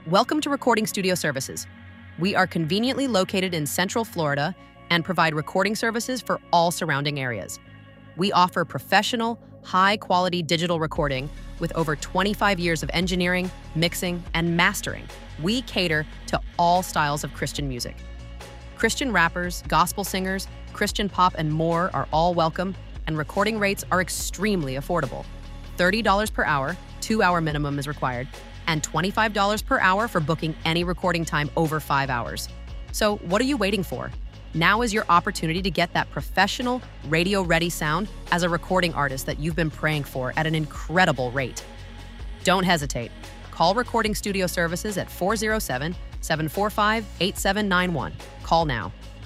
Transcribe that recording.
Welcome to Recording Studio Services. We are conveniently located in Central Florida and provide recording services for all surrounding areas. We offer professional, high-quality digital recording with over 25 years of engineering, mixing, and mastering. We cater to all styles of Christian music. Christian rappers, gospel singers, Christian pop, and more are all welcome, and recording rates are extremely affordable. $30 per hour, 2-hour minimum is required, and $25 per hour for booking any recording time over 5 hours. So what are you waiting for? Now is your opportunity to get that professional, radio-ready sound as a recording artist that you've been praying for at an incredible rate. Don't hesitate. Call Recording Studio Services at 407-745-8791. Call now.